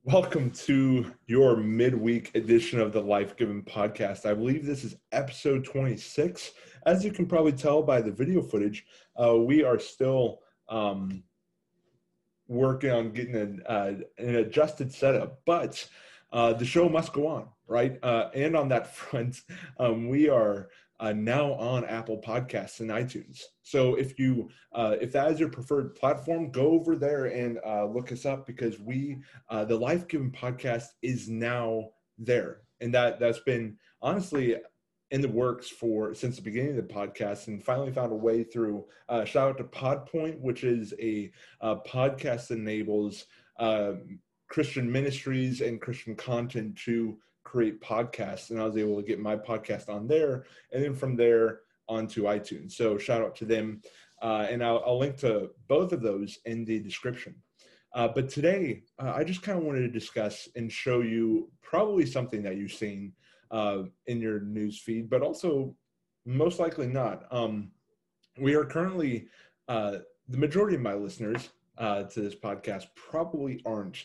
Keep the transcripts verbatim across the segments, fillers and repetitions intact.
Welcome to your midweek edition of the Life Given podcast. I believe this is episode twenty-six. As you can probably tell by the video footage, uh, we are still um, working on getting an, uh, an adjusted setup, but uh, the show must go on, right? Uh, and on that front, um, we are uh, now on Apple Podcasts and iTunes. So if you, uh, if that is your preferred platform, go over there and uh, look us up because we, uh, the Life Given podcast is now there, and that that's been honestly in the works for since the beginning of the podcast, and finally found a way through. Uh, shout out to Podpoint, which is a uh, podcast that enables uh, Christian ministries and Christian content to create podcasts, and I was able to get my podcast on there, and then from there onto iTunes. So shout out to them, uh, and I'll, I'll link to both of those in the description. Uh, but today, uh, I just kind of wanted to discuss and show you probably something that you've seen uh, in your news feed, but also most likely not. Um, we are currently, uh, the majority of my listeners uh, to this podcast probably aren't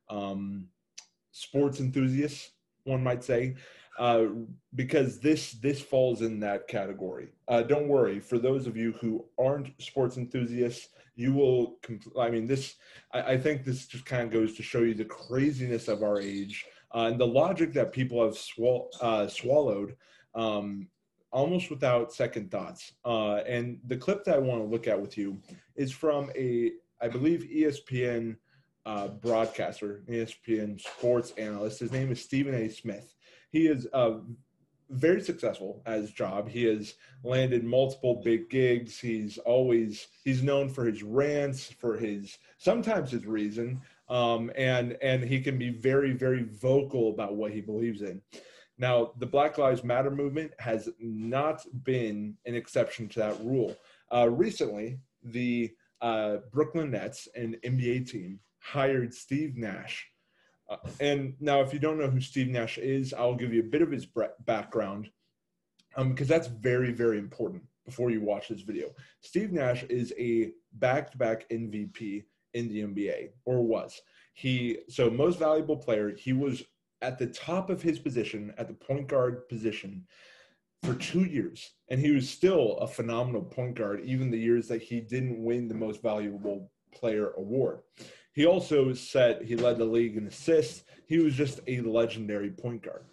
um, sports enthusiasts, one might say, uh, because this this falls in that category. Uh, don't worry, for those of you who aren't sports enthusiasts, you will, compl- I mean, this, I, I think this just kind of goes to show you the craziness of our age uh, and the logic that people have swall- uh, swallowed um, almost without second thoughts. Uh, and the clip that I want to look at with you is from a, I believe, E S P N uh, broadcaster, E S P N sports analyst. His name is Stephen A. Smith. He is uh, very successful at his job. He has landed multiple big gigs. He's always, he's known for his rants, for his, sometimes his reason, um, and, and he can be very, very vocal about what he believes in. Now, the Black Lives Matter movement has not been an exception to that rule. Uh, recently, the uh, Brooklyn Nets, an N B A team, hired Steve Nash. Uh, and now, if you don't know who Steve Nash is, I'll give you a bit of his background um, because that's very, very important before you watch this video. Steve Nash is a back-to-back M V P in the N B A, or was. He, so most valuable player, he was at the top of his position, at the point guard position, for two years. And he was still a phenomenal point guard, even the years that he didn't win the most valuable player award. He also said he led the league in assists. He was just a legendary point guard.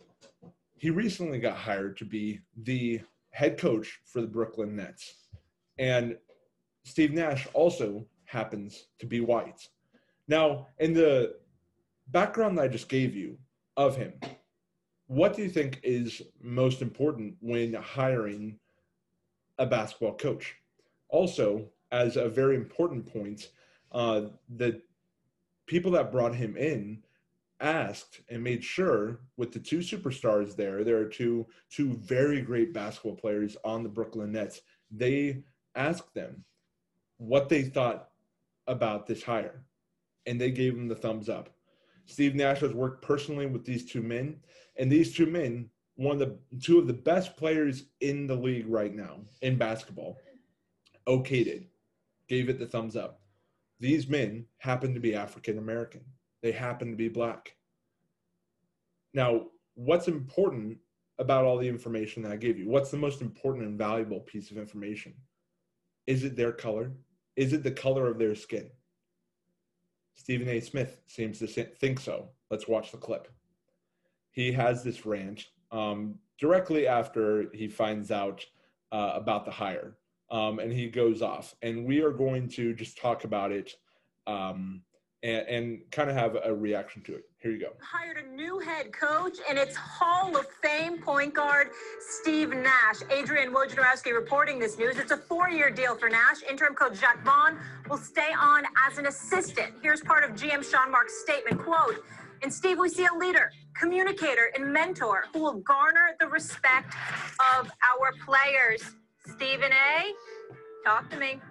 He recently got hired to be the head coach for the Brooklyn Nets. And Steve Nash also happens to be white. Now, in the background that I just gave you of him, what do you think is most important when hiring a basketball coach? Also, as a very important point, uh, the people that brought him in asked and made sure with the two superstars there, there are two, two very great basketball players on the Brooklyn Nets. They asked them what they thought about this hire, and they gave him the thumbs up. Steve Nash has worked personally with these two men, and these two men, one of the two of the best players in the league right now in basketball, okayed it, gave it the thumbs up. These men happen to be African American. They happen to be black. Now, what's important about all the information that I gave you? What's the most important and valuable piece of information? Is it their color? Is it the color of their skin? Stephen A. Smith seems to think so. Let's watch the clip. He has this rant um, directly after he finds out uh, about the hire, um, and he goes off. And we are going to just talk about it um, and, and kind of have a reaction to it. Here you go. Hired a new head coach, and it's Hall of Fame point guard Steve Nash. Adrian Wojnarowski reporting this news. It's a four-year deal for Nash. Interim coach Jacque Vaughn will stay on as an assistant. Here's part of G M Sean Marks' statement, quote, "In Steve, we see a leader, communicator, and mentor who will garner the respect of our players." Stephen A., talk to me.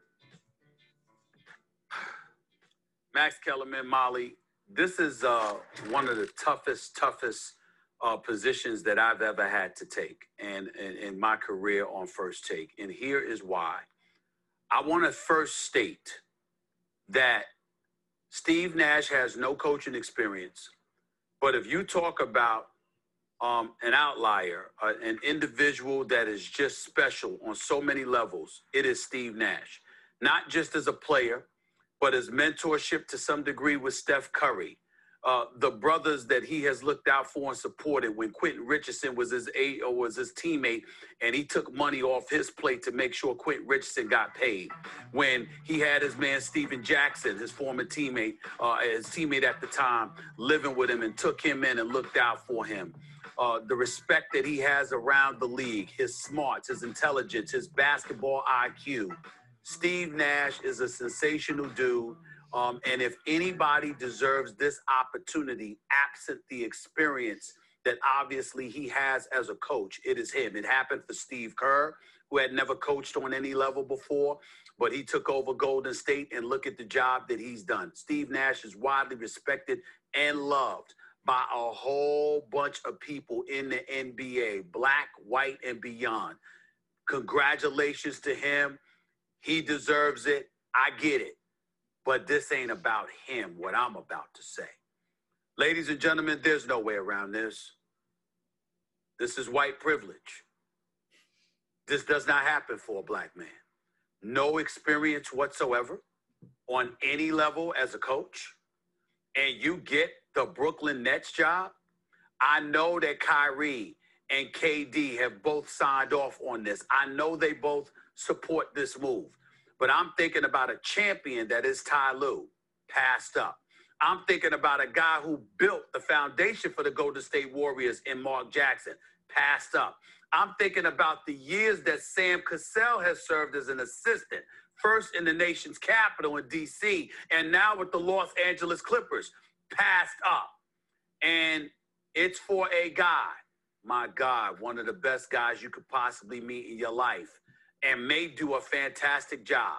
Max Kellerman, Molly, this is uh, one of the toughest, toughest uh, positions that I've ever had to take and in my career on First Take. And here is why. I want to first state that Steve Nash has no coaching experience, but if you talk about um, an outlier, uh, an individual that is just special on so many levels, it is Steve Nash. Not just as a player, but his mentorship to some degree with Steph Curry. Uh, the brothers that he has looked out for and supported when Quentin Richardson was his a, or was his teammate, and he took money off his plate to make sure Quentin Richardson got paid. When he had his man Steven Jackson, his former teammate, uh, his teammate at the time, living with him and took him in and looked out for him. Uh, the respect that he has around the league, his smarts, his intelligence, his basketball I Q. Steve Nash is a sensational dude. Um, and if anybody deserves this opportunity, absent the experience that obviously he has as a coach, it is him. It happened for Steve Kerr, who had never coached on any level before, but he took over Golden State, and look at the job that he's done. Steve Nash is widely respected and loved by a whole bunch of people in the N B A, black, white, and beyond. Congratulations to him. He deserves it. I get it. But this ain't about him, what I'm about to say. Ladies and gentlemen, there's no way around this. This is white privilege. This does not happen for a black man. No experience whatsoever on any level as a coach, and you get the Brooklyn Nets job. I know that Kyrie and K D have both signed off on this. I know they both support this move. But I'm thinking about a champion that is Ty Lue, passed up. I'm thinking about a guy who built the foundation for the Golden State Warriors in Mark Jackson, passed up. I'm thinking about the years that Sam Cassell has served as an assistant, first in the nation's capital in D C, and now with the Los Angeles Clippers, passed up. And it's for a guy, my God, one of the best guys you could possibly meet in your life, and may do a fantastic job,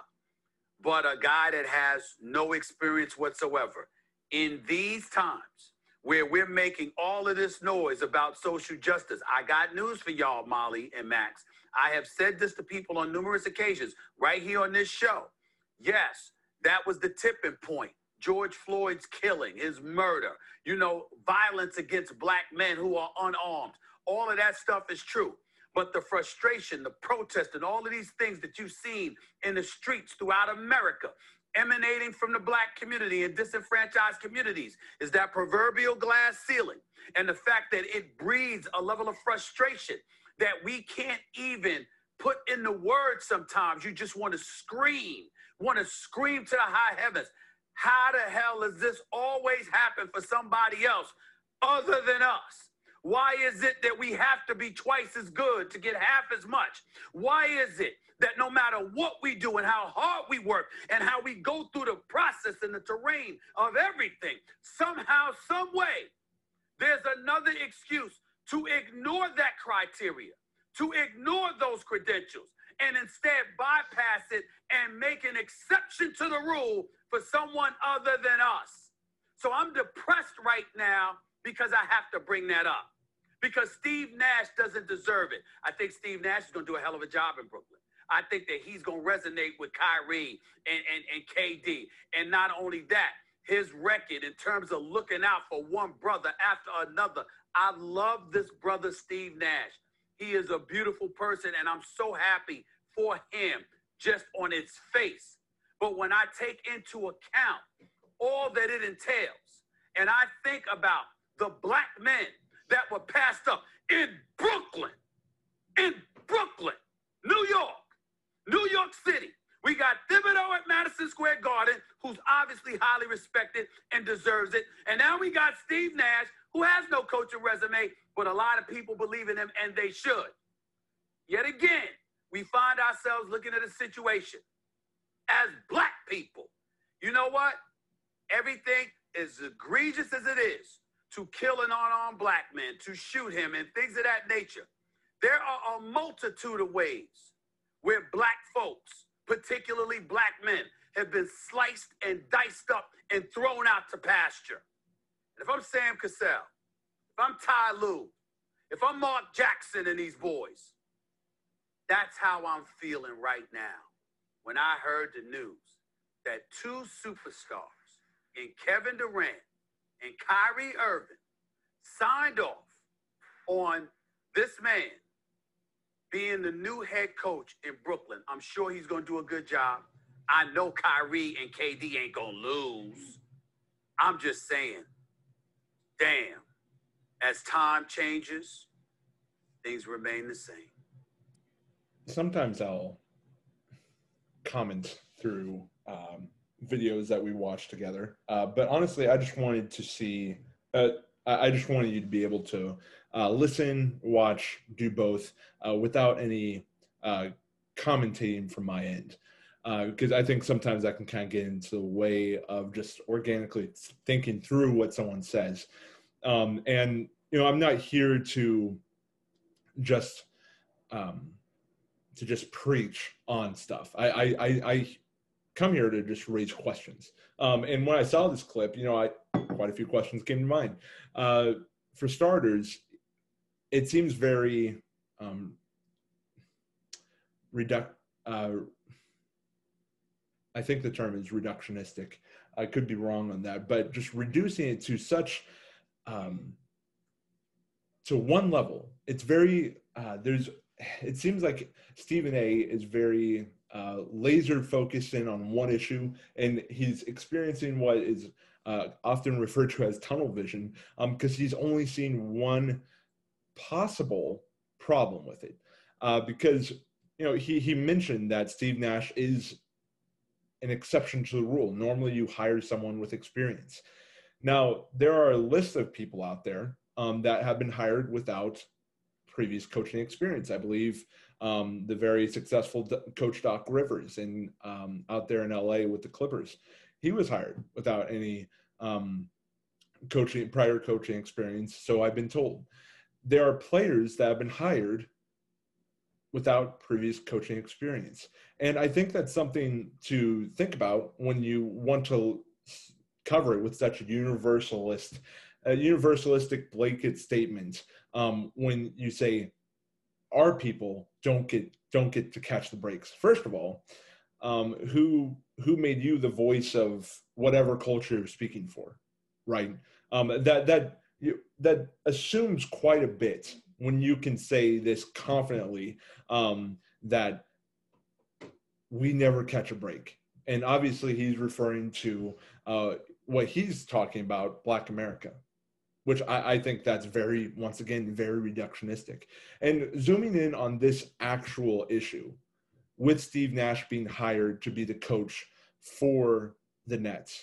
but a guy that has no experience whatsoever. In these times where we're making all of this noise about social justice, I got news for y'all, Molly and Max. I have said this to people on numerous occasions right here on this show. Yes, that was the tipping point. George Floyd's killing, his murder, you know, violence against black men who are unarmed. All of that stuff is true. But the frustration, the protest, and all of these things that you've seen in the streets throughout America, emanating from the black community and disenfranchised communities, is that proverbial glass ceiling. And the fact that it breeds a level of frustration that we can't even put in the words sometimes. You just want to scream, want to scream to the high heavens. How the hell does this always happen for somebody else other than us? Why is it that we have to be twice as good to get half as much? Why is it that no matter what we do and how hard we work and how we go through the process and the terrain of everything, somehow, some way, there's another excuse to ignore that criteria, to ignore those credentials, and instead bypass it and make an exception to the rule for someone other than us. So I'm depressed right now because I have to bring that up. Because Steve Nash doesn't deserve it. I think Steve Nash is going to do a hell of a job in Brooklyn. I think that he's going to resonate with Kyrie and, and, and K D. And not only that, his record in terms of looking out for one brother after another. I love this brother, Steve Nash. He is a beautiful person, and I'm so happy for him just on its face. But when I take into account all that it entails, and I think about the black men that were passed up in Brooklyn, in Brooklyn, New York, New York City. We got Thibodeau at Madison Square Garden, who's obviously highly respected and deserves it. And now we got Steve Nash, who has no coaching resume, but a lot of people believe in him, and they should. Yet again, we find ourselves looking at a situation as black people. You know what? Everything is egregious as it is to kill an unarmed black man, to shoot him, and things of that nature. There are a multitude of ways where black folks, particularly black men, have been sliced and diced up and thrown out to pasture. And if I'm Sam Cassell, if I'm Ty Lue, if I'm Mark Jackson and these boys, that's how I'm feeling right now when I heard the news that two superstars and Kevin Durant and Kyrie Irving signed off on this man being the new head coach in Brooklyn, I'm sure he's going to do a good job. I know Kyrie and K D ain't going to lose. I'm just saying, damn, as time changes, things remain the same. Sometimes I'll comment through um, videos that we watch together. Uh, but honestly, I just wanted to see, uh, I just wanted you to be able to uh, listen, watch, do both uh, without any uh, commentating from my end. Because uh, I think sometimes that can kind of get into the way of just organically thinking through what someone says. Um, and, you know, I'm not here to just um, to just preach on stuff. I, I, I, I come here to just raise questions. Um, and when I saw this clip, you know, I quite a few questions came to mind. Uh, for starters, it seems very um, reduc. Uh, I think the term is reductionistic. I could be wrong on that, but just reducing it to such um, to one level. It's very uh, there's. It seems like Stephen A. is very uh, laser focused in on one issue, and he's experiencing what is uh, often referred to as tunnel vision, because um, he's only seen one possible problem with it. Uh, because you know he he mentioned that Steve Nash is an exception to the rule. Normally, you hire someone with experience. Now, there are a list of people out there um, that have been hired without previous coaching experience. I believe um, the very successful D- coach Doc Rivers in um, out there in L A with the Clippers, he was hired without any um, coaching prior coaching experience. So I've been told. There are players that have been hired without previous coaching experience, and I think that's something to think about when you want to cover it with such a universalist, a universalistic blanket statement. Um, when you say our people don't get don't get to catch the breaks. First of all, um, who who made you the voice of whatever culture you're speaking for, right? Um, that that you, that assumes quite a bit when you can say this confidently, um, that we never catch a break. And obviously, he's referring to uh, what he's talking about, Black America, which I, I think that's very, once again, very reductionistic. And zooming in on this actual issue, with Steve Nash being hired to be the coach for the Nets,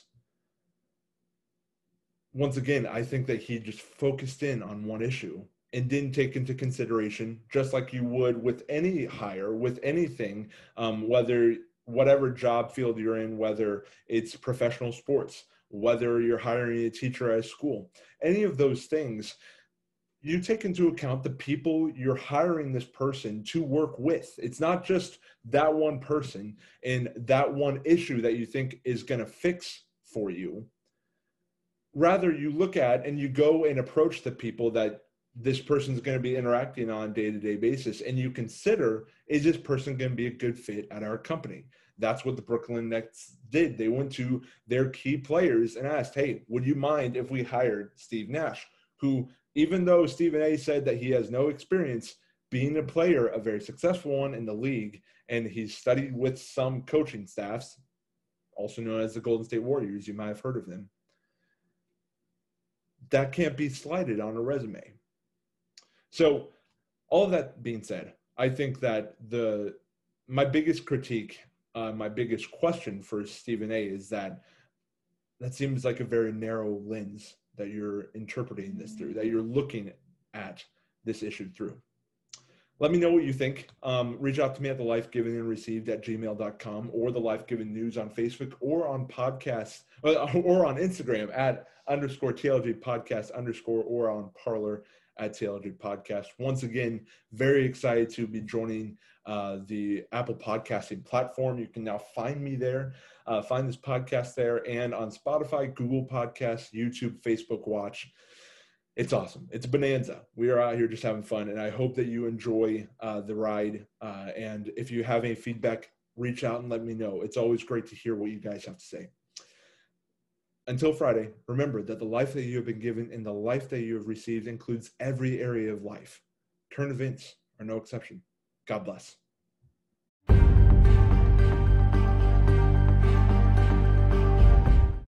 once again, I think that he just focused in on one issue and didn't take into consideration, just like you would with any hire, with anything, um, whether whatever job field you're in, whether it's professional sports, whether you're hiring a teacher at a school, any of those things, you take into account the people you're hiring this person to work with. It's not just that one person and that one issue that you think is going to fix for you. Rather, you look at and you go and approach the people that this person is going to be interacting on a day-to-day basis, and you consider, is this person going to be a good fit at our company? That's what the Brooklyn Nets did. They went to their key players and asked, hey, would you mind if we hired Steve Nash, who, even though Stephen A. said that he has no experience being a player, a very successful one in the league, and he's studied with some coaching staffs, also known as the Golden State Warriors, you might have heard of them, that can't be slighted on a resume. So all of that being said, I think that the my biggest critique, uh, my biggest question for Stephen A. is that that seems like a very narrow lens that you're interpreting this through, that you're looking at this issue through. Let me know what you think. Um, reach out to me at the life given and received at gmail dot com or the Life Given News on Facebook or on podcasts or on Instagram at underscore T L G podcast underscore or on Parler at T L G podcast. Once again, very excited to be joining uh, the Apple podcasting platform. You can now find me there, uh, find this podcast there, and on Spotify, Google Podcasts, YouTube, Facebook Watch. It's awesome. It's a bonanza. We are out here just having fun, and I hope that you enjoy uh, the ride. Uh, and if you have any feedback, reach out and let me know. It's always great to hear what you guys have to say. Until Friday, remember that the life that you have been given and the life that you have received includes every area of life. Current events are no exception. God bless.